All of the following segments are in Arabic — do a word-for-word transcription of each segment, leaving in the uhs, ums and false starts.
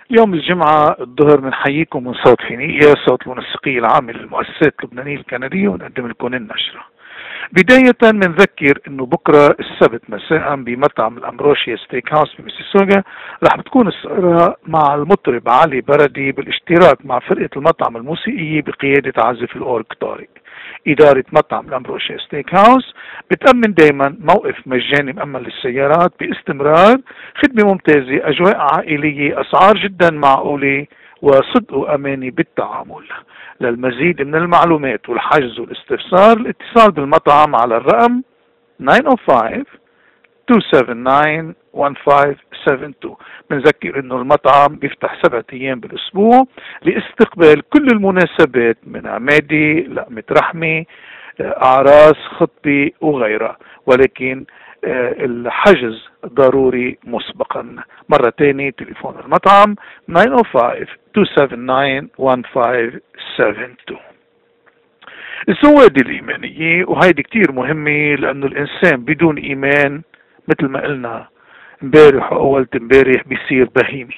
يوم الجمعة الظهر بنحييكم من صوت حينية، صوت المنسقية العامة للمؤسسات اللبنانية الكندية، ونقدم لكم النشرة. بداية بنذكر انه بكرة السبت مساء بمطعم الامبروشيا ستيك هاوس بميسيسوغا رح بتكون السهرة مع المطرب علي بردي بالاشتراك مع فرقة المطعم الموسيقية بقيادة عازف الأورج طارق. إدارة مطعم الأمبروشيا ستيك هاوس بتأمن دايما موقف مجاني مأمن للسيارات باستمرار، خدمة ممتازة، أجواء عائلية، أسعار جدا معقولة، وصدق وأماني بالتعامل. للمزيد من المعلومات والحجز والاستفسار الاتصال بالمطعم على الرقم تسعة صفر خمسة اثنين سبعة تسعة واحد خمسة سبعة اثنين. بنذكر انه المطعم بيفتح سبعة ايام بالاسبوع لاستقبال كل المناسبات من عمادي، لقمة رحمة، اعراس، خطبة وغيرها، ولكن الحجز ضروري مسبقا. مرة تانية تليفون المطعم تسعة صفر خمسة اثنين سبعة تسعة واحد خمسة سبعة اثنين. الزواد الإيمانية، وهيدي كتير مهمة لأنه الإنسان بدون إيمان مثل ما قلنا امبارح وأول امبارح بيصير بهيمي.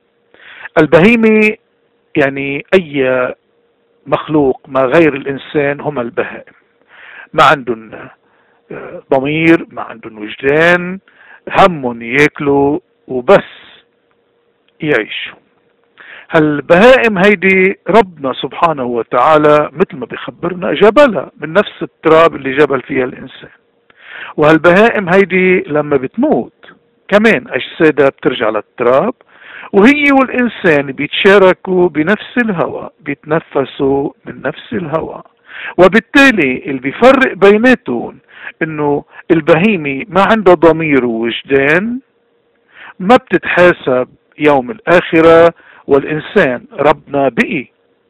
البهيمي يعني أي مخلوق ما غير الإنسان هم البهائم، ما عندهم ضمير، ما عندهم وجدان، همهم ياكلوا وبس يعيشوا. هالبهائم هيدي ربنا سبحانه وتعالى مثل ما بيخبرنا جبلها من نفس التراب اللي جبل فيها الإنسان. وهالبهائم هيدي لما بتموت كمان أجسادها بترجع للتراب، وهي والإنسان بيتشاركوا بنفس الهواء، بيتنفسوا من نفس الهواء. وبالتالي اللي بيفرق بيناتهم انه البهيمي ما عنده ضمير ووجدان، ما بتتحاسب يوم الآخرة، والإنسان ربنا بقي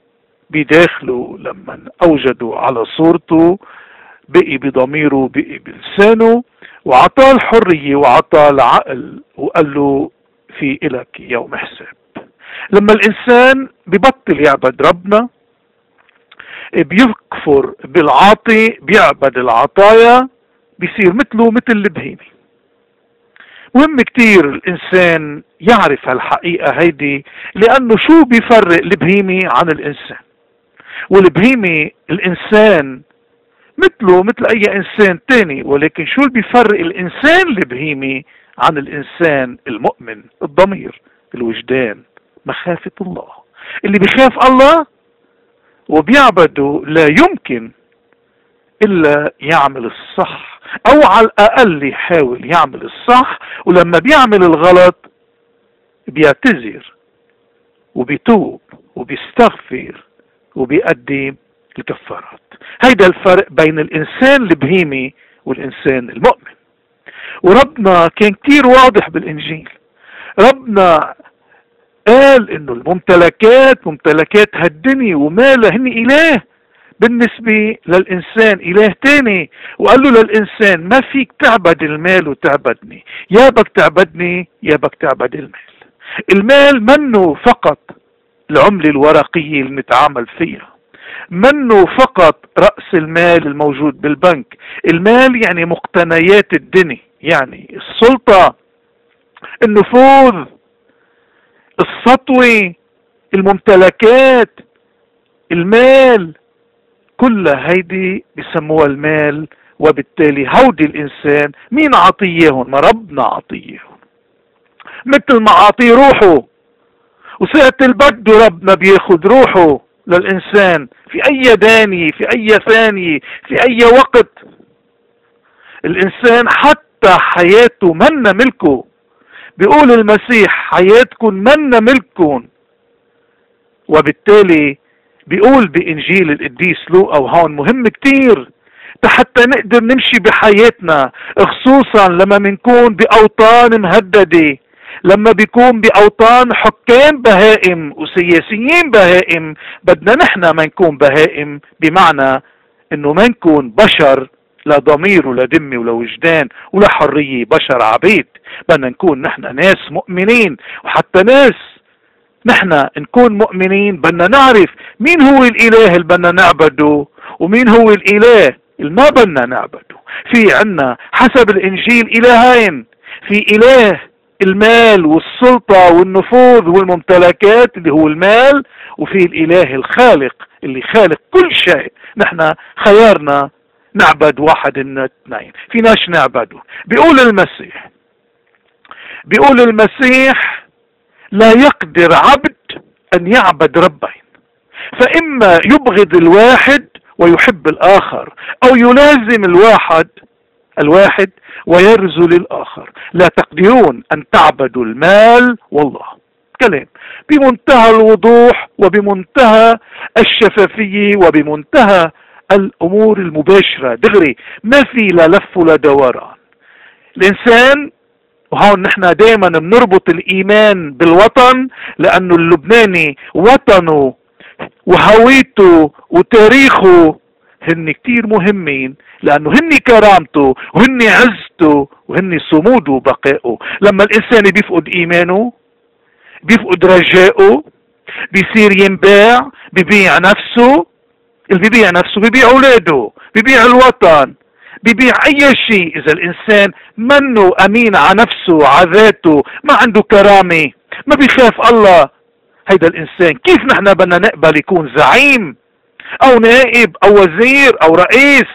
بداخله لما أوجده على صورته، بقي بضميره، بقي بلسانه، وعطاه الحرية وعطاه العقل، وقال له في إلك يوم حساب. لما الإنسان ببطل يعبد ربنا، بيكفر بالعاطي، بيعبد العطايا، بيصير مثله مثل البهيمي. مهم كتير الإنسان يعرف هالحقيقة هيدي، لأنه شو بيفرق البهيمي عن الإنسان؟ والبهيمي الإنسان مثله مثل أي إنسان تاني، ولكن شو اللي بيفرق الإنسان البهيمي عن الإنسان المؤمن؟ الضمير، الوجدان، مخافة الله. اللي بيخاف الله وبيعبده لا يمكن إلا يعمل الصح، أو على الأقل يحاول يعمل الصح، ولما بيعمل الغلط بيعتذر وبيتوب وبيستغفر وبيقدم الكفارات. هيدا الفرق بين الإنسان البهيمي والإنسان المؤمن. وربنا كان كتير واضح بالإنجيل. ربنا قال إنه الممتلكات ممتلكات هالدنيا ومالها هن إله بالنسبة للإنسان إله تاني، وقال له للإنسان ما فيك تعبد المال وتعبدني، يا بك تعبدني يا بك تعبد المال. المال منه فقط العملة الورقية اللي نتعامل فيها، منه فقط رأس المال الموجود بالبنك. المال يعني مقتنيات الدنيا، يعني السلطة، النفوذ، السطوة، الممتلكات، المال، كل هيدي بسموها المال. وبالتالي هودي الإنسان مين عطيهن؟ ما ربنا عطيهن، مثل ما عطيه روحه، وساعة البد ربنا بياخد روحه للإنسان في أي دانية، في أي ثانية، في أي وقت. الإنسان حتى حياته منا ملكه. بيقول المسيح حياتكم منا ملككم. وبالتالي بيقول بإنجيل القديس لوقا، وهون مهم كتير حتى نقدر نمشي بحياتنا، خصوصا لما بنكون بأوطان مهددة، لما بيكون بأوطان حكام بهائم وسياسيين بهائم. بدنا نحن ما نكون بهائم، بمعنى انه ما نكون بشر لا ضمير ولا دم ولا وجدان ولا حرية، بشر عبيد. بدنا نكون نحن ناس مؤمنين، وحتى ناس نحن نكون مؤمنين بدنا نعرف مين هو الإله اللي بدنا نعبده ومين هو الإله اللي ما بدنا نعبده. في عنا حسب الإنجيل إلهين، في إله المال والسلطة والنفوذ والممتلكات اللي هو المال، وفي الاله الخالق اللي خالق كل شيء. نحن خيارنا نعبد واحد من الاثنين، فيناش نعبده. بيقول المسيح بيقول المسيح لا يقدر عبد ان يعبد ربين، فاما يبغض الواحد ويحب الاخر، او يلازم الواحد الواحد ويرذل الاخر. لا تقدرون ان تعبدوا المال والله. كلام بمنتهى الوضوح وبمنتهى الشفافية وبمنتهى الامور المباشرة دغري، ما في لا لف ولا دوران. الانسان، وهون نحن دائما بنربط الايمان بالوطن، لانه اللبناني وطنه وهويته وتاريخه هن كتير مهمين، لانه هن كرامته وهن عزته وهن صموده وبقائه. لما الانسان بيفقد ايمانه، بيفقد رجائه، بيصير ينباع، بيبيع نفسه. اللي بيبيع نفسه بيبيع اولاده، بيبيع الوطن، بيبيع اي شيء. اذا الانسان منه امين على نفسه على ذاته، ما عنده كرامة، ما بيخاف الله، هيدا الانسان كيف نحن بدنا نقبل يكون زعيم او نائب او وزير او رئيس؟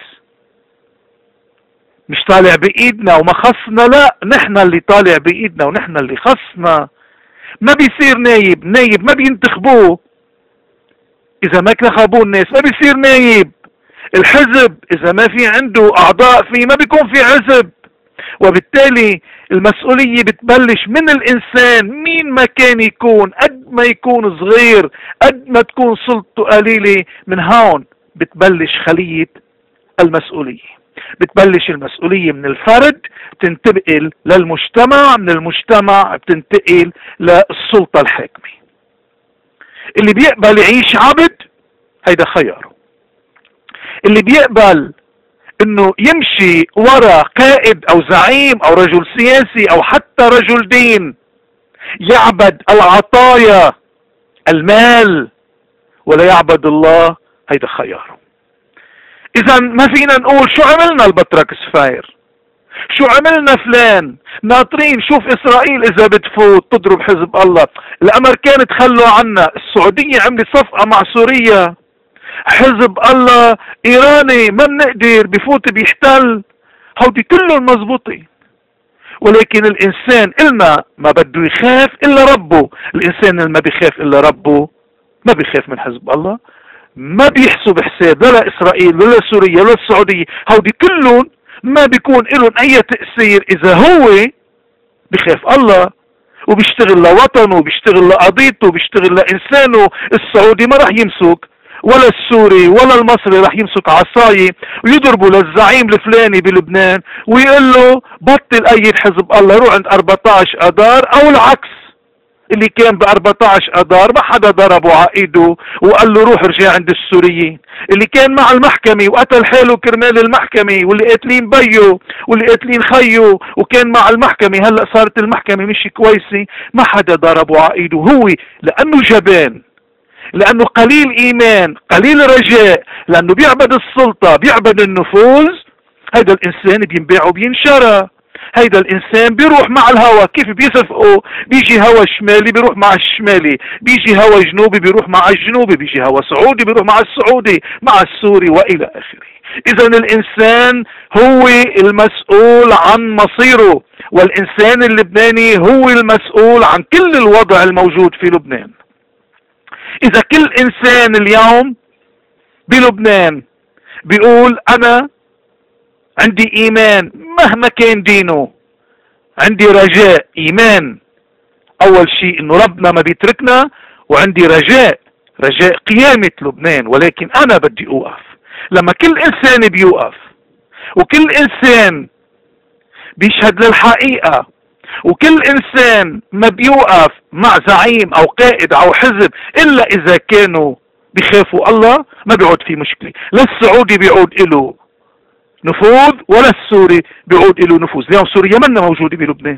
مش طالع بايدنا وما خصنا، لا، نحن اللي طالع بايدنا ونحن اللي خصنا. ما بيصير نايب، نايب ما بينتخبوه، اذا ما انتخبوه الناس ما بيصير نايب. الحزب اذا ما في عنده اعضاء فيه ما بيكون في حزب. وبالتالي المسؤولية بتبلش من الانسان، مين ما كان يكون، قد ما يكون صغير، قد ما تكون سلطته قليلة، من هون بتبلش خلية المسؤولية. بتبلش المسؤولية من الفرد، بتنتقل للمجتمع، من المجتمع بتنتقل للسلطة الحاكمة. اللي بيقبل يعيش عبد هيدا خياره. اللي بيقبل انه يمشي ورا قائد او زعيم او رجل سياسي او حتى رجل دين، يعبد العطايا المال ولا يعبد الله، هيدا خياره. اذا ما فينا نقول شو عملنا البطرك سفاير، شو عملنا فلان، ناطرين شوف اسرائيل اذا بتفوت تضرب حزب الله، الامريكان تخلوا عنا، السعودية عملت صفقة مع سوريا، حزب الله ايراني ما بنقدر بفوت بيحتل. هودي كلهم مزبوطين، ولكن الانسان إلنا ما بده يخاف الا ربه. الانسان اللي ما بيخاف الا ربه ما بيخاف من حزب الله، ما بيحسب حساب لا اسرائيل ولا سوريا ولا السعودية. هودي كلهم ما بيكون لهم اي تأثير اذا هو بيخاف الله وبيشتغل لوطنه وبيشتغل لقضيته وبيشتغل لانسانه. السعودي ما راح يمسك ولا السوري ولا المصري راح يمسك عصاية ويضربوا للزعيم الفلاني بلبنان ويقول له بطل ايد حزب الله، روح عند أربعتاشر اذار، او العكس. اللي كان ب أربعتاشر اذار ما حدا ضربه على ايده وقال له روح ارجع عند السوريين. اللي كان مع المحكمة وقتل حاله كرمال المحكمة، واللي قاتلين بيو واللي قاتلين خيو وكان مع المحكمة، هلا صارت المحكمة مش كويسة، ما حدا ضربه على ايده. هو لانه جبان، لانه قليل ايمان، قليل رجاء، لانه بيعبد السلطة، بيعبد النفوذ، هيدا الانسان بينباع وبينشرى. هيدا الانسان بيروح مع الهوا، كيف بيصفقوا؟ بيجي هوا شمالي بيروح مع الشمالي، بيجي هوا جنوبي بيروح مع الجنوبي، بيجي هوا سعودي بيروح مع السعودي، مع السوري والى اخره. اذا الانسان هو المسؤول عن مصيره، والانسان اللبناني هو المسؤول عن كل الوضع الموجود في لبنان. اذا كل انسان اليوم بلبنان بيقول انا عندي ايمان مهما كان دينه، عندي رجاء، ايمان اول شيء انه ربنا ما بيتركنا، وعندي رجاء، رجاء قيامة لبنان، ولكن انا بدي اوقف. لما كل انسان بيوقف وكل انسان بيشهد للحقيقة وكل انسان ما بيوقف مع زعيم او قائد او حزب الا اذا كانوا بيخافوا الله، ما بيعود في مشكلة. لا السعودي بيعود له نفوذ ولا السوري بيعود له نفوذ. اليوم سوريا منا موجودة بلبنان،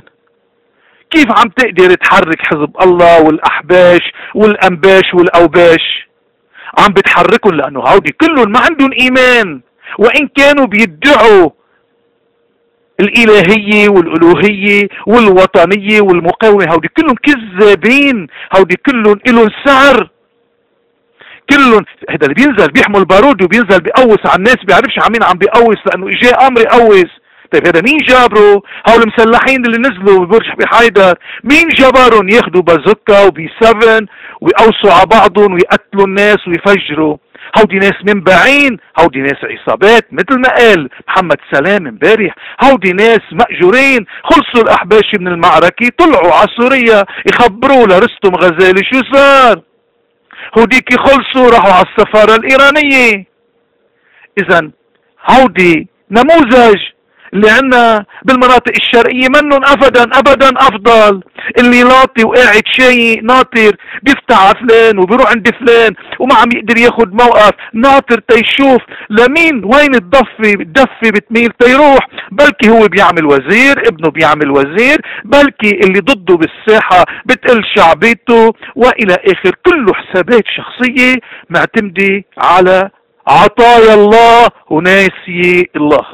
كيف عم تقدر تحرك حزب الله والاحباش والانباش والاوباش؟ عم بتحركهم لانه هودي كلهم ما عندهم ايمان، وان كانوا بيدعوا الإلهية والألوهية والوطنية والمقاومة، هودي كلهم كذابين، هودي كلهم إلهم سعر، كلهم. هذا اللي بينزل بيحمل بارود وبينزل بيقوس على الناس بيعرفش على مين عم بيقوس، لأنه إجاه أمر يقوس. طيب هذا مين جابره؟ هول المسلحين اللي نزلوا ببرج بحيدر مين جبرهم ياخدوا بازوكا وبي سفن ويقوسوا على بعضهم ويقتلوا الناس ويفجروا؟ هودي ناس منبعين، هودي ناس عصابات مثل ما قال محمد سلام امبارح، هودي ناس مأجورين. خلصوا الأحباشي من المعركة طلعوا على سوريا يخبروا لرستم غزالي شو صار. هوديك خلصوا راحوا على السفارة الإيرانية. إذا هودي نموذج اللي عنا بالمناطق الشرقية منهم أبدا أبدا أفضل. اللي لاطي وقاعد شاي ناطر بيفتح على فلان وبيروح عند فلان وما عم يقدر ياخد موقف، ناطر تيشوف لمين وين الضفة الدفة بتميل تيروح. بلكي هو بيعمل وزير، ابنه بيعمل وزير، بلكي اللي ضده بالساحة بتقل شعبيته وإلى آخر. كله حسابات شخصية معتمدة على عطايا الله وناسي الله.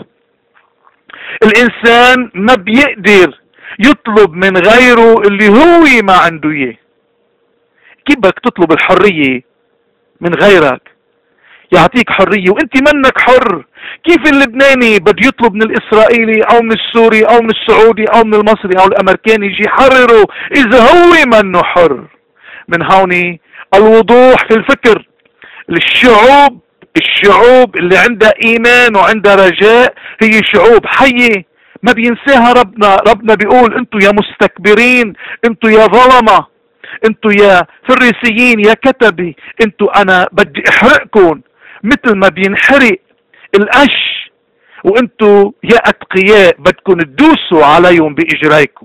الإنسان ما بيقدر يطلب من غيره اللي هو ما عنده إياه. كيف بدك تطلب الحرية من غيرك يعطيك حرية وانت منك حر؟ كيف اللبناني بده يطلب من الإسرائيلي أو من السوري أو من السعودي أو من المصري أو الأمريكاني يجي يحرره إذا هو منه حر؟ من هون الوضوح في الفكر. الشعوب الشعوب اللي عندها ايمان وعندها رجاء هي شعوب حية ما بينساها ربنا. ربنا بيقول انتوا يا مستكبرين، انتوا يا ظلمة، انتوا يا فريسيين يا كتبي، انتوا انا بدي احرقكم مثل ما بينحرق القش، وانتوا يا اتقياء بدكم تدوسوا عليهم باجريكم.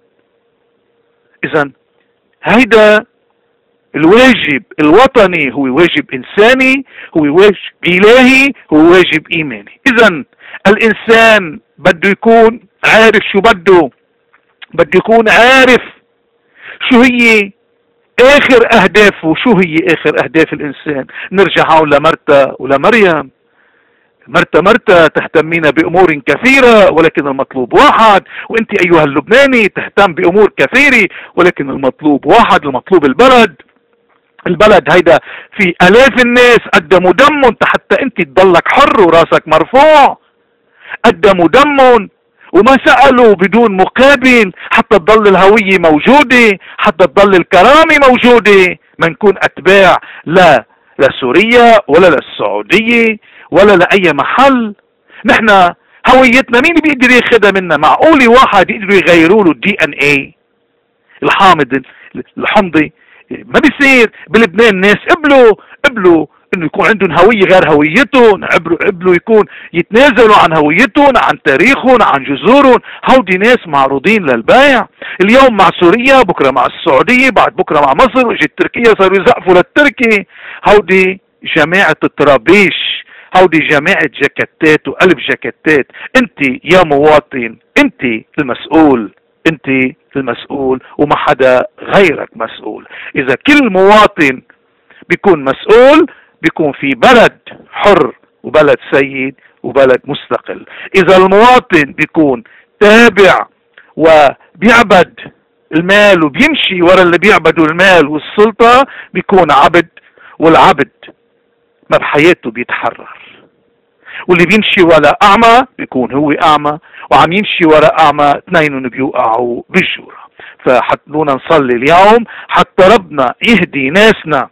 اذا هيدا الواجب الوطني هو واجب إنساني، هو واجب إلهي، هو واجب إيماني. إذا الإنسان بده يكون عارف شو بده، بده يكون عارف شو هي آخر أهدافه. شو هي آخر أهداف الإنسان؟ نرجع هون لمرتا ولمريم. مرتا مرتا تهتمين بأمور كثيرة ولكن المطلوب واحد، وانت أيها اللبناني تهتم بأمور كثيرة ولكن المطلوب واحد، المطلوب البلد. البلد هيدا في آلاف الناس قدموا دمهم حتى انت تضلك حر وراسك مرفوع. قدموا دمهم وما سألوا بدون مقابل حتى تضل الهوية موجودة، حتى تضل الكرامة موجودة. ما نكون أتباع لا لسوريا ولا للسعودية ولا لأي محل. نحن هويتنا مين بيقدر ياخدها منا؟ معقولة واحد يقدروا يغيروا له الدي ان اي الحامض الحمضي؟ ما بيصير. بلبنان ناس قبلوا قبلوا انه يكون عندهم هوية غير هويتهم، قبلوا قبلوا يكون يتنازلوا عن هويتهم، عن تاريخهم، عن جذورهم. هودي ناس معروضين للبيع اليوم مع سوريا، بكره مع السعودية، بعد بكره مع مصر، واجت تركيا صاروا يزقفوا للتركي. هودي جماعة الطرابيش، هودي جماعة جاكيتات وقلب جاكيتات. انت يا مواطن انت المسؤول، انت المسؤول وما حدا غيرك مسؤول. اذا كل مواطن بيكون مسؤول بيكون في بلد حر وبلد سيد وبلد مستقل. اذا المواطن بيكون تابع وبيعبد المال وبيمشي ورا اللي بيعبدوا المال والسلطة بيكون عبد، والعبد ما بحياته بيتحرر. واللي بيمشي ورا اعمى بيكون هو اعمى، وعم يمشي ورا اعمى اثنينهم بيوقعوا بالجورة. فحتلونا نصلي اليوم حتى ربنا يهدي ناسنا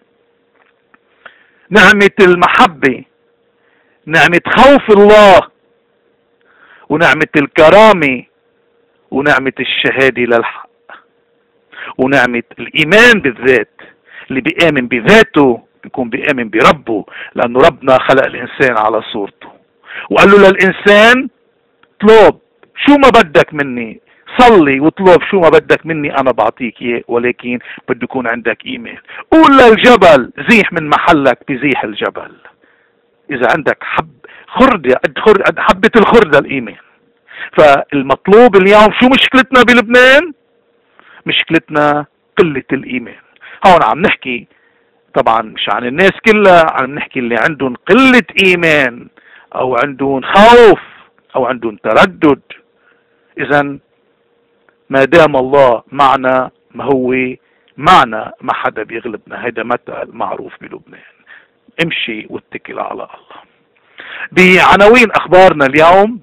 نعمة المحبة، نعمة خوف الله، ونعمة الكرامة، ونعمة الشهادة للحق، ونعمة الإيمان بالذات. اللي بيآمن بذاته بيكون بيآمن بربه، لأنه ربنا خلق الإنسان على صورته وقال له للإنسان اطلب شو ما بدك مني، صلي واطلب شو ما بدك مني أنا بعطيك إياه، ولكن بده يكون عندك إيمان. قول للجبل زيح من محلك بزيح الجبل. إذا عندك حب خردة قد حبة الخردة الإيمان. فالمطلوب اليوم شو مشكلتنا بلبنان؟ مشكلتنا قلة الإيمان. هون عم نحكي طبعا مش عن الناس كلها، عم نحكي اللي عندهم قلة إيمان أو عندهم خوف أو عندهم تردد. اذا ما دام الله معنا ما هو معنا ما حدا بيغلبنا. هيدا مثل معروف بلبنان، امشي واتكل على الله. بعناوين اخبارنا اليوم،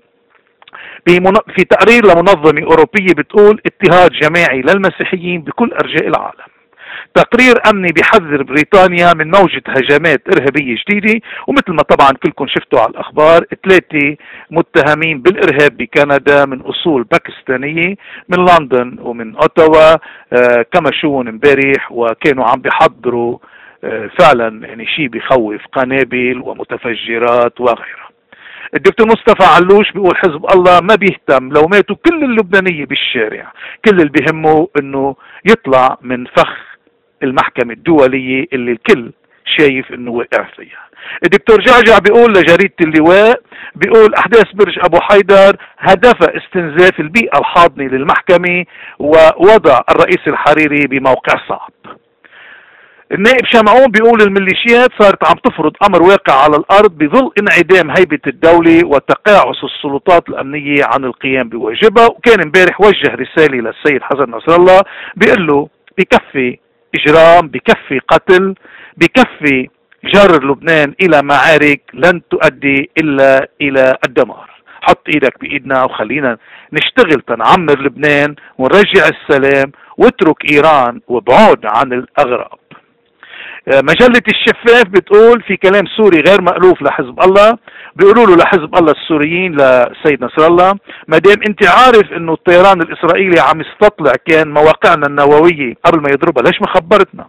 في تقرير لمنظمة اوروبية بتقول اضطهاد جماعي للمسيحيين بكل ارجاء العالم. تقرير امني بيحذر بريطانيا من موجة هجمات ارهابية جديدة، ومثل ما طبعا كلكم شفتوا على الاخبار ثلاثة متهمين بالارهاب بكندا من اصول باكستانية من لندن ومن اوتاوا آه كمشون امبارح، وكانوا عم بيحضروا آه فعلا يعني شيء بخوف، قنابل ومتفجرات وغيرها. الدكتور مصطفى علوش بيقول حزب الله ما بيهتم لو ماتوا كل اللبنانية بالشارع، كل اللي بيهمه انه يطلع من فخ المحكمة الدولية اللي الكل شايف انه وقع فيها. الدكتور جعجع بيقول لجريدة اللواء، بيقول احداث برج ابو حيدر هدفها استنزاف البيئة الحاضنة للمحكمة ووضع الرئيس الحريري بموقع صعب. النائب شمعون بيقول الميليشيات صارت عم تفرض امر واقع على الارض بظل انعدام هيبة الدولة وتقاعس السلطات الامنية عن القيام بواجبها. وكان امبارح وجه رسالة للسيد حسن نصر الله بيقول له بكفي اجرام، بكفي قتل، بكفي جر لبنان الى معارك لن تؤدي الا الى الدمار. حط ايدك بايدنا وخلينا نشتغل تنعمر لبنان ونرجع السلام، واترك ايران وابعد عن الاغراب. مجلة الشفاف بتقول في كلام سوري غير مألوف لحزب الله، بيقولوا له لحزب الله السوريين لسيد نصر الله ما دام انت عارف انه الطيران الاسرائيلي عم يستطلع كان مواقعنا النووية قبل ما يضربها، ليش ما خبرتنا؟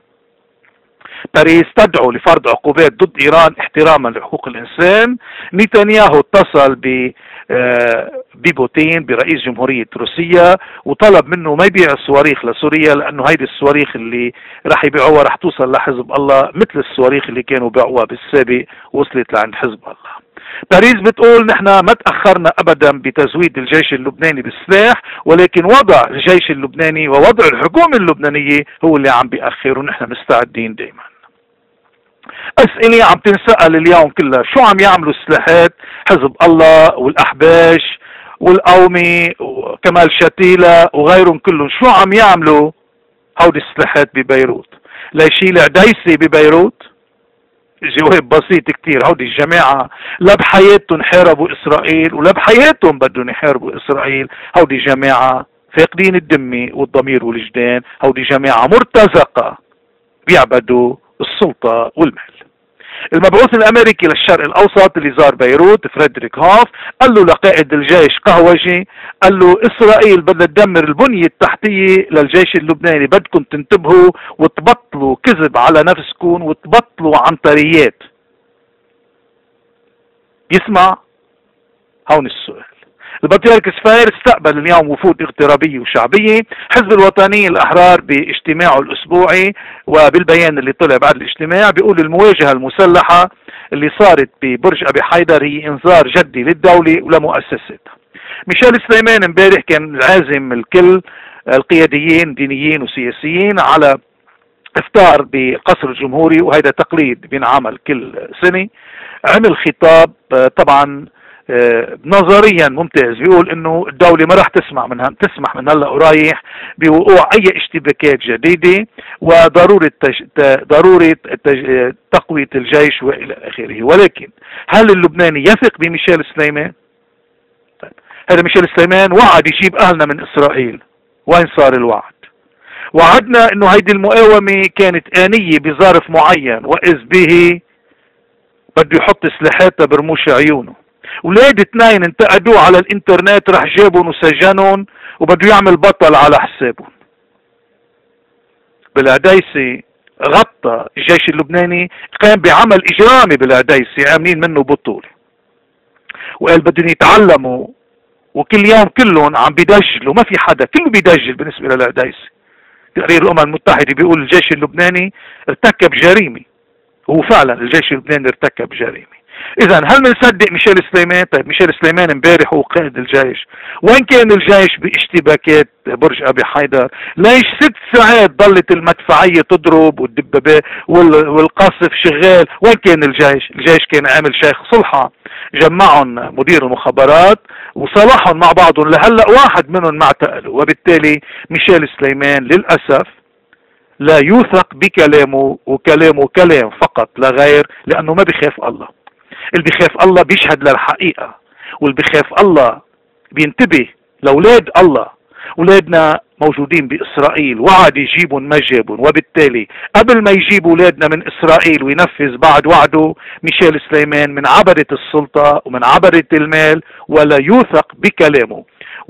باريس تدعو لفرض عقوبات ضد ايران احتراما لحقوق الانسان. نتنياهو اتصل ب ببوتين برئيس جمهورية روسيا وطلب منه ما يبيع الصواريخ لسوريا، لانه هيدي الصواريخ اللي راح يبيعوها راح توصل لحزب الله مثل الصواريخ اللي كانوا بيعوها بالسابق وصلت لعند حزب الله. باريس بتقول نحن ما تأخرنا ابدا بتزويد الجيش اللبناني بالسلاح، ولكن وضع الجيش اللبناني ووضع الحكومة اللبنانية هو اللي عم بيأخر، ونحن مستعدين دائما. أسئلة عم تنسأل اليوم كلها، شو عم يعملوا السلاحات حزب الله والأحباش والقومي وكمال شتيلة وغيرهم كلهم؟ شو عم يعملوا هودي السلاحات ببيروت؟ ليشيل عديسي ببيروت؟ جواب بسيط كتير، هودي الجماعة لا بحياتهم حاربوا إسرائيل ولا بحياتهم بدهم يحاربوا إسرائيل. هودي جماعة فاقدين الدمة والضمير والوجدان، هودي جماعة مرتزقة بيعبدوا السلطة والمال. المبعوث الامريكي للشرق الاوسط اللي زار بيروت فريدريك هوف قال له لقائد الجيش قهوجي، قال له اسرائيل بدها تدمر البنية التحتية للجيش اللبناني، بدكم تنتبهوا وتبطلوا كذب على نفسكم وتبطلوا عنتريات. يسمع؟ هون السؤال. البطريرك سفاير استقبل اليوم وفود اغترابية وشعبية. حزب الوطني الأحرار باجتماعه الأسبوعي وبالبيان اللي طلع بعد الاجتماع بيقول المواجهة المسلحة اللي صارت ببرج أبي حيدر هي إنذار جدي للدولة ولمؤسساتها. ميشيل سليمان امبارح كان عازم الكل القياديين دينيين وسياسيين على افطار بقصر الجمهوري، وهذا تقليد بينعمل كل سنة. عمل خطاب طبعا نظريا ممتاز، بيقول انه الدولة ما راح تسمع من تسمح من هلا ورايح بوقوع اي اشتباكات جديدة، وضرورة تج... ضرورة تج... تقوية الجيش والى اخره. ولكن هل اللبناني يثق بميشيل سليمان؟ طيب. هذا ميشيل سليمان وعد يجيب اهلنا من اسرائيل، وين صار الوعد؟ وعدنا انه هيدي المقاومة كانت آنية بظرف معين، واذ به بده يحط سلاحاتها برموش عيونه. ولاد اثنين انتقدوه على الانترنت راح جابهم وسجنهم وبده يعمل بطل على حسابهم. بالعديسي غطى الجيش اللبناني، قام بعمل اجرامي بالعديسي عاملين منه بطولة، وقال بدهم يتعلموا، وكل يوم كلهم عم بيدجلوا، ما في حدا، كله بيدجل بالنسبة للعديسي. تقرير الامم المتحدة بيقول الجيش اللبناني ارتكب جريمة، وهو فعلا الجيش اللبناني ارتكب جريمة. اذا هل بنصدق ميشيل سليمان؟ طيب ميشيل سليمان امبارح هو قائد الجيش، وين كان الجيش باشتباكات برج ابي حيدر؟ ليش ست ساعات ضلت المدفعية تضرب والدبابات والقصف شغال؟ وين كان الجيش؟ الجيش كان عامل شيخ صلحة. جمعهم مدير المخابرات وصالحهم مع بعضهم، لهلا واحد منهم ما اعتقلوا. وبالتالي ميشيل سليمان للأسف لا يوثق بكلامه، وكلامه كلام فقط لا غير، لأنه ما بيخاف الله. اللي بيخاف الله بيشهد للحقيقة، واللي بيخاف الله بينتبه لأولاد الله. أولادنا موجودين بإسرائيل، وعد يجيبون ما جابون، وبالتالي قبل ما يجيب أولادنا من إسرائيل وينفذ بعد وعده، ميشيل سليمان من عبرة السلطة ومن عبرة المال، ولا يوثق بكلامه.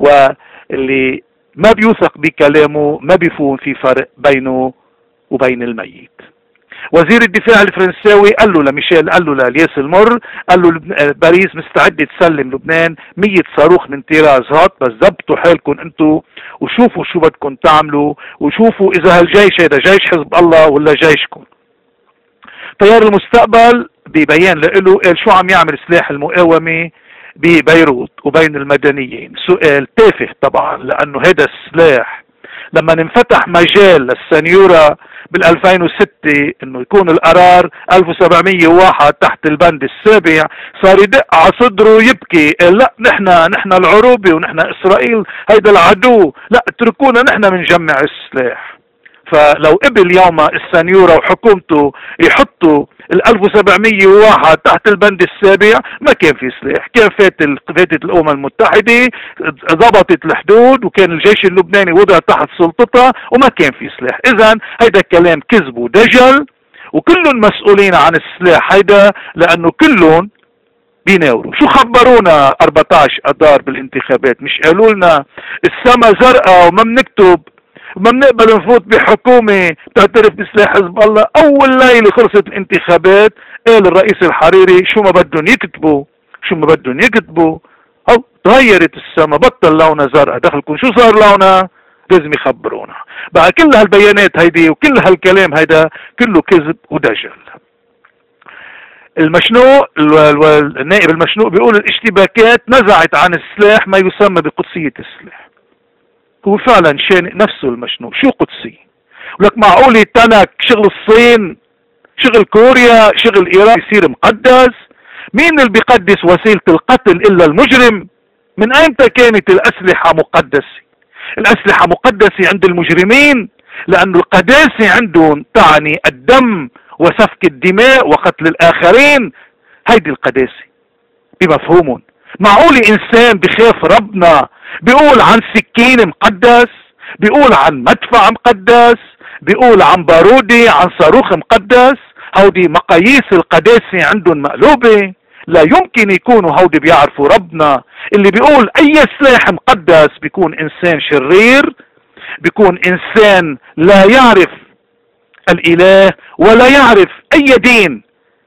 واللي ما بيوثق بكلامه ما بيفون في فرق بينه وبين الميت. وزير الدفاع الفرنساوي قال له لميشيل، قال له لالياس المر، قال له باريس مستعدة تسلم لبنان مية صاروخ من طراز هات، بس ضبطوا حالكم انتوا وشوفوا شو بدكم تعملوا، وشوفوا اذا هالجيش هذا جيش حزب الله ولا جيشكم. تيار المستقبل ببيان له قال شو عم يعمل سلاح المقاومة ببيروت وبين المدنيين. سؤال تافه طبعا، لانه هذا السلاح لما انفتح مجال للسنيورة بالألفين وستة انه يكون القرار ألف وسبعمية وواحد تحت البند السابع، صار يدق على صدره ويبكي، قال لا نحن نحن العروبة ونحن اسرائيل هيدا العدو، لا اتركونا نحن بنجمع السلاح. فلو قبل يوم السنيورة وحكومته يحطوا ال ألف وسبعمية وواحد تحت البند السابع، ما كان في سلاح، كان فات فاتت الأمم المتحدة ضبطت الحدود، وكان الجيش اللبناني وضع تحت سلطتها، وما كان في سلاح. إذا هيدا الكلام كذب ودجل، وكلهم مسؤولين عن السلاح هيدا، لأنه كلهم بيناوروا. شو خبرونا أربعتاشر أذار بالانتخابات؟ مش قالوا لنا السما زرقاء وما بنكتب ما بنقبل نفوت بحكومة تعترف بسلاح حزب الله؟ أول ليلة خلصت الانتخابات قال الرئيس الحريري شو ما بدهم يكتبوا، شو ما بدهم يكتبوا، أو تغيرت السما بطل لونها زرقاء، دخلكم شو صار لونها؟ لازم يخبرونا. بقى كل هالبيانات هيدي وكل هالكلام هيدا كله كذب ودجل. المشنوق النائب المشنوق بيقول الاشتباكات نزعت عن السلاح ما يسمى بقدسية السلاح. هو فعلا شانئ نفسه المشنوق، شو قدسي؟ ولك معقولة تنك شغل الصين، شغل كوريا، شغل ايران يصير مقدس؟ مين اللي بيقدس وسيلة القتل الا المجرم؟ من ايمتى كانت الاسلحة مقدسة؟ الاسلحة مقدسة عند المجرمين، لانه القداسة عندهم تعني الدم وسفك الدماء وقتل الاخرين. هيدي القداسة بمفهومهم. معقولة انسان بخاف ربنا بيقول عن سكين مقدس، بيقول عن مدفع مقدس، بيقول عن بارودة، عن صاروخ مقدس؟ هودي مقاييس القداسة عندهم مقلوبة. لا يمكن يكونوا هودي بيعرفوا ربنا. اللي بيقول اي سلاح مقدس بيكون انسان شرير، بيكون انسان لا يعرف الاله ولا يعرف اي دين.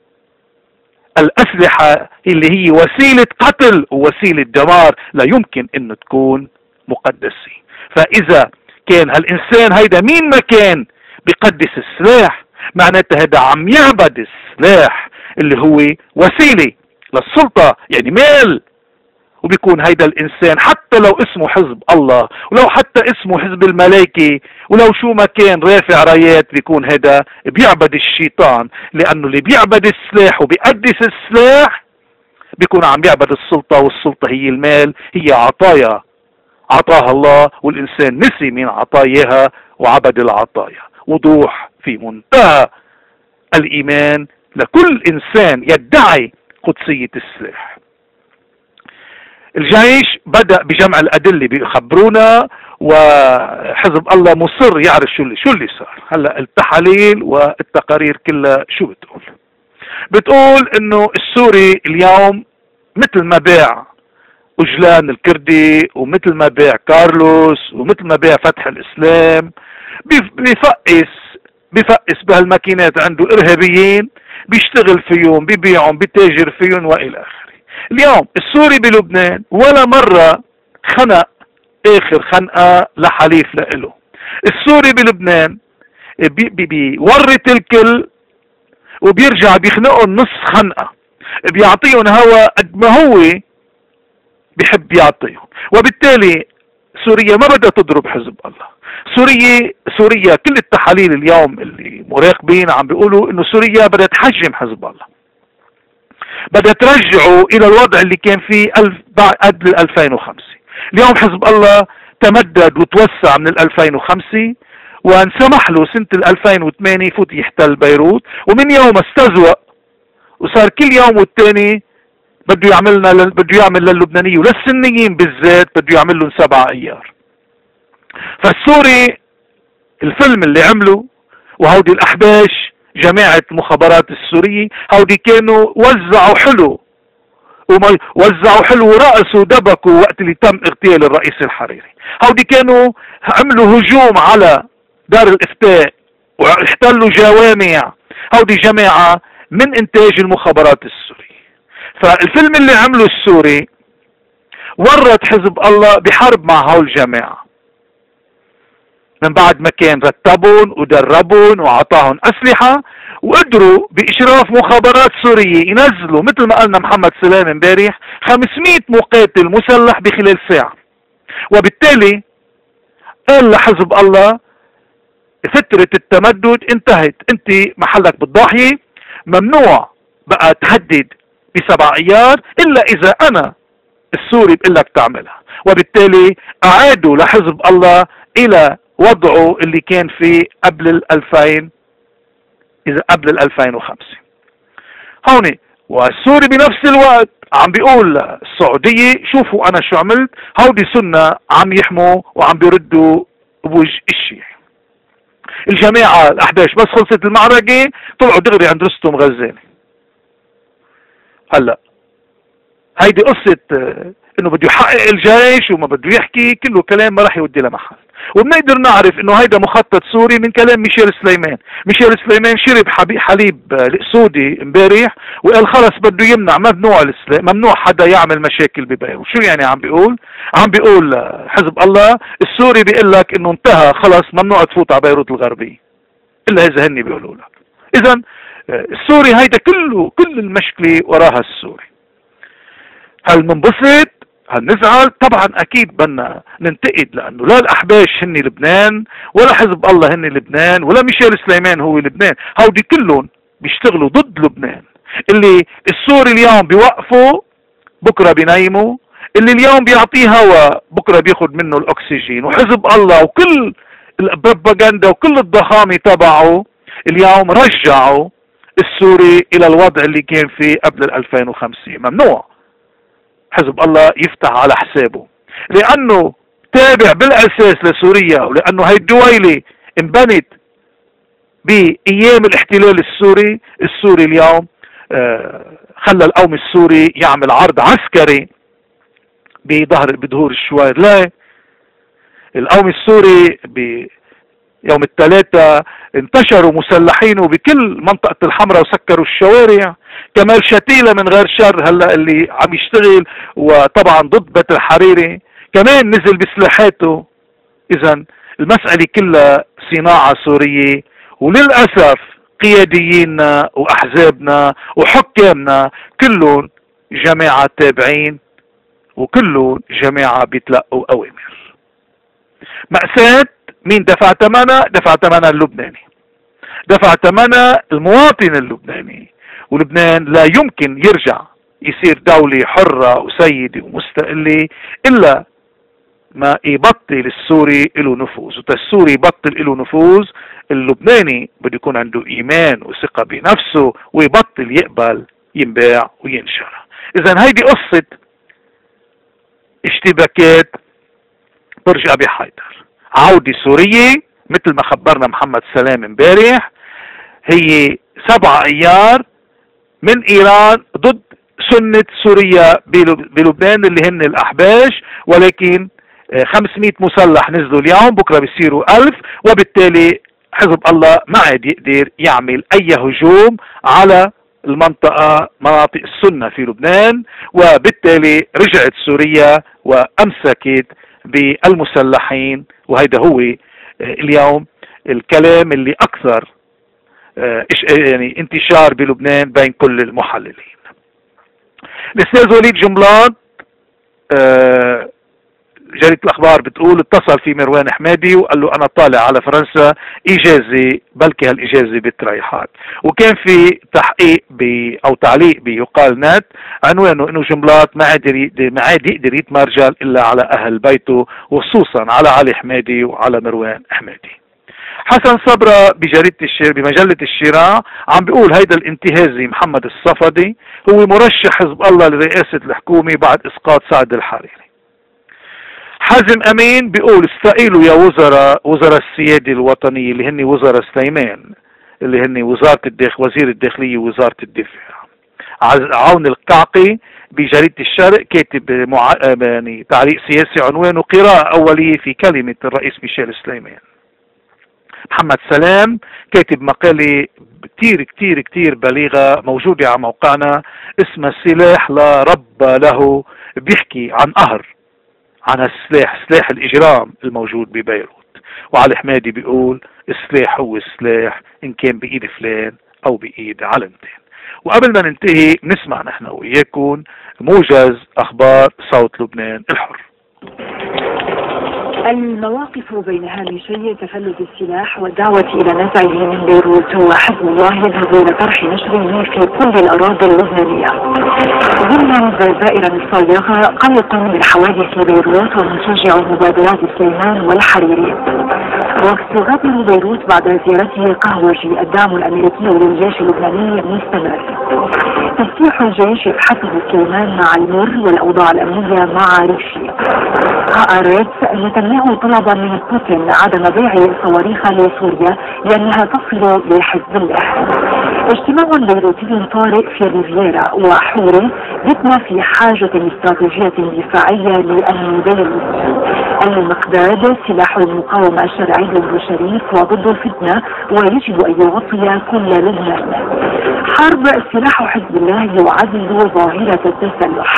الأسلحة اللي هي وسيلة قتل ووسيلة دمار لا يمكن أن تكون مقدسة. فإذا كان هالإنسان هيدا مين ما كان بيقدس السلاح، معناتها هذا عم يعبد السلاح اللي هو وسيلة للسلطة، يعني مال. وبيكون هيدا الإنسان حتى لو اسمه حزب الله، ولو حتى اسمه حزب الملائكة، ولو شو ما كان رافع رايات، بيكون هيدا بيعبد الشيطان. لأنه اللي بيعبد السلاح وبيقدس السلاح بيكون عم بيعبد السلطة، والسلطة هي المال، هي عطايا عطاها الله، والإنسان نسي من عطاياها وعبد العطايا. وضوح في منتهى الإيمان لكل إنسان يدعي قدسية السلاح. الجيش بدأ بجمع الأدلة بيخبرونا، وحزب الله مصر يعرف شو اللي شو اللي صار. هلا التحاليل والتقارير كلها شو بتقول؟ بتقول انه السوري اليوم مثل ما باع أجلان الكردي، ومثل ما باع كارلوس، ومثل ما باع فتح الإسلام، بيفقس بيفقس بهالماكينات عنده إرهابيين بيشتغل فيهم، بيبيعهم، بيتاجر فيهم وإلى آخره. اليوم السوري بلبنان ولا مرة خنق آخر خنقة لحليف لإله. السوري بلبنان بي بي بيورط الكل وبيرجع بيخنقهم نص خنقة، بيعطيهم هوا قد ما هو بيحب يعطيهم. وبالتالي سوريا ما بدها تضرب حزب الله. سوريا سوريا كل التحاليل اليوم اللي مراقبين عم بيقولوا انه سوريا بدها تحجم حزب الله. بدها ترجعه الى الوضع اللي كان فيه قبل ألفين وخمسة. اليوم حزب الله تمدد وتوسع من ألفين وخمسة، وانسمح له سنة ألفين وثمانية يفوت يحتل بيروت، ومن يوم استزوأ وصار كل يوم والتاني بده يعملنا لل... بده يعمل للبنانيين وللسنيين بالذات بده يعمل لهم سبع ايار. فالسوري الفيلم اللي عمله وهودي الاحباش جماعة المخابرات السورية هودي كانوا وزعوا حلو وما وزعوا حلو ورقصوا ودبكوا وقت اللي تم اغتيال الرئيس الحريري. هودي كانوا عملوا هجوم على دار الافتاء واحتلوا جوامع. هودي جماعة من انتاج المخابرات السورية. فالفيلم اللي عمله السوري ورط حزب الله بحرب مع هول الجماعة من بعد ما كان رتبون ودربون وعطاهم اسلحة، وقدروا باشراف مخابرات سورية ينزلوا مثل ما قالنا محمد سلام امبارح خمسمئة مقاتل مسلح بخلال ساعة. وبالتالي قال لحزب الله فترة التمدد انتهت، انت محلك بالضاحية، ممنوع بقى تهدد بسبع ايار الا اذا انا السوري بقول لك تعملها. وبالتالي اعادوا لحزب الله الى وضعه اللي كان فيه قبل الألفين، اذا قبل الألفين وخمسة. هون والسوري بنفس الوقت عم بيقول السعودية شوفوا انا شو عملت، هودي سنة عم يحموا وعم بيردوا بوجه الشيعي. الجماعة الأحداش بس خلصت المعركة طلعوا دغري عند رستم غزالي. هلا هيدي قصة انه بده يحقق الجيش وما بده يحكي، كله كلام ما راح يودي لمحل. وبنقدر نعرف انه هيدا مخطط سوري من كلام ميشيل سليمان. ميشيل سليمان شرب حليب الاسودي امبارح وقال خلص بده يمنع ممنوع الاسلام، ممنوع حدا يعمل مشاكل ببيروت. شو يعني عم بيقول؟ عم بيقول حزب الله السوري بيقول لك انه انتهى خلص ممنوع تفوت على بيروت الغربية الا اذا هني بيقولوا لك. اذا السوري هيدا كله كل المشكلة وراها السوري. هل منبسط؟ هل نزعل؟ طبعا اكيد بدنا ننتقد، لانه لا الاحباش هن لبنان ولا حزب الله هن لبنان ولا ميشيل سليمان هو لبنان. هودي كلهم بيشتغلوا ضد لبنان. اللي السوري اليوم بيوقفوا بكره بينيموا، اللي اليوم بيعطيه هواء بكره بياخد منه الاكسجين. وحزب الله وكل البروباغندا وكل الضخامه تبعه اليوم رجعوا السوري الى الوضع اللي كان فيه قبل ألفين وخمسة. ممنوع حزب الله يفتح على حسابه، لانه تابع بالاساس لسوريا، ولانه هاي الدويلة انبنت بايام الاحتلال السوري. السوري اليوم خلى القوم السوري يعمل عرض عسكري بظهر بدهور الشوير. لا، القوم السوري بيوم الثلاثاء انتشروا مسلحين بكل منطقة الحمراء وسكروا الشوارع. كمال شتيلة من غير شر هلا اللي عم يشتغل وطبعا ضد بيت الحريري كمان نزل بسلاحاته. اذا المسألة كلها صناعة سورية، وللأسف قيادييننا واحزابنا وحكامنا كلهم جماعة تابعين وكلهم جماعة بيتلقوا اوامر. مأساة مين دفع ثمنها؟ دفع ثمنها اللبناني، دفع ثمنها المواطن اللبناني. ولبنان لا يمكن يرجع يصير دولة حرة وسيدة ومستقلة إلا ما يبطل السوري له نفوذ. وتا السوري يبطل له نفوذ، اللبناني بده يكون عنده إيمان وثقة بنفسه ويبطل يقبل ينباع وينشر. إذا هيدي قصة اشتباكات برج أبي حيدر. عودة سورية مثل ما خبرنا محمد سلام امبارح، هي سبع ايار من ايران ضد سنة سوريا بلبنان اللي هن الاحباش، ولكن خمسمئة مسلح نزلوا اليوم، بكره بيصيروا ألف. وبالتالي حزب الله ما عاد يقدر يعمل اي هجوم على المنطقة مناطق السنة في لبنان. وبالتالي رجعت سوريا وامسكت بالمسلحين. وهيدا هو اليوم الكلام اللي اكثر يعني انتشار بلبنان بين كل المحللين. الاستاذ وليد جملات جريدة الأخبار بتقول اتصل في مروان حمادي وقال له أنا طالع على فرنسا إجازة، بلكي هالإجازة بتريحات. وكان في تحقيق ب أو تعليق بيقال نت عنوانه إنه جنبلاط ما عاد ما عاد يقدر يتمرجل إلا على أهل بيته، وخصوصا على علي حمادي وعلى مروان حمادي. حسن صبرا بجريدة الشير بمجلة الشراع عم بيقول هيدا الانتهازي محمد الصفدي هو مرشح حزب الله لرئاسة الحكومة بعد اسقاط سعد الحريري. حازم امين بيقول استقيلوا يا وزراء وزراء السيادة الوطنية اللي هن وزراء سليمان اللي هن وزارة الداخل وزير الداخلية ووزارة الدفاع. عون القعقي بجريدة الشرق كاتب مع... يعني تعليق سياسي عنوانه قراءة أولية في كلمة الرئيس ميشيل سليمان. محمد سلام كاتب مقالة كتير كتير كتير بليغة موجودة على موقعنا اسمها سلاح لا رب له، بيحكي عن قهر عن السلاح، سلاح الإجرام الموجود ببيروت. وعلي حمادي بيقول السلاح هو السلاح إن كان بإيد فلان أو بإيد علمتين. وقبل ما ننتهي نسمع نحن وإياكم موجز أخبار صوت لبنان الحر. المواقف بين هامشي تفلت السلاح والدعوة إلى نزعه من بيروت وحزب الله يذهب إلى طرح نشره في كل الأراضي اللبنانية. ضمن زائرا الصايغة قلق من حوادث بيروت ومشجع مبادرات سليمان والحريري. وتغادر بيروت بعد زيارته قهوجي الدعم الأمريكي للجيش اللبناني مستمر. تسليح الجيش يبحثه سليمان مع المر والأوضاع الأمنية مع ريفي. هآرتس نتنياهو طلب من بوتين عدم بيع صواريخ لسوريا لأنها تصل بحزب الله. اجتماع بيروتي طارئ في ريفيرا وحوري بتنا في حاجة استراتيجية دفاعية للبيروت. المقداد سلاح المقاومة الشرعي الشريف وضد الفتنة ويجب أن يغطي كل لبنان. حرب سلاح حزب الله يعزز ظاهرة التسلح.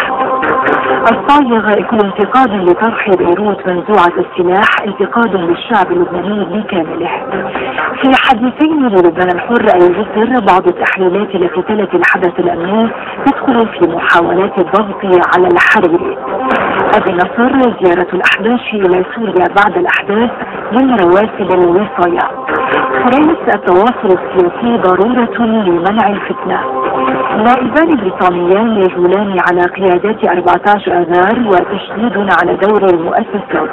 الصايغ كل انتقاد لطرح بيروت منزوعة السلاح انتقاد للشعب اللبناني بكامله. في حديثين للبنان الحر يذكر بعض التحليلات التي تلت الحدث الأمني تدخل في محاولات الضغط على الحريري. أبي نصر زيارة الأحباش إلى سوريا بعد الأحداث من رواسب الوصاية. رئيس التواصل السياسي ضرورة لمنع الفتنة. نائبان بريطانيان يجولان على قيادات أربعة عشر آذار وتشديد على دور المؤسسات.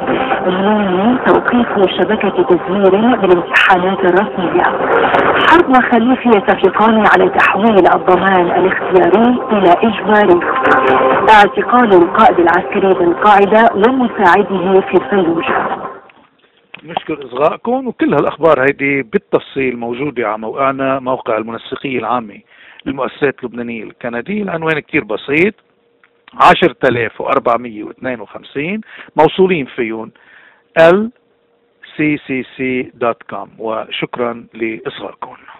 من توقيف شبكة تزوير بالامتحانات الرسمية. حرب وخليفي يتفقان على تحويل الضمان الاختياري إلى إجباري. اعتقال القائد العسكري بالقاعدة ومساعده في الفلوجة. نشكر إصغائكم، وكل هالأخبار هيدي بالتفصيل موجودة على موقعنا موقع المنسقية العامة للمؤسسات اللبنانية الكندية. العنوان كتير بسيط عشرة آلاف وأربعمية واثنين وخمسين موصولين فيهم إل سي سي سي دوت كوم. وشكرا لإصغائكم.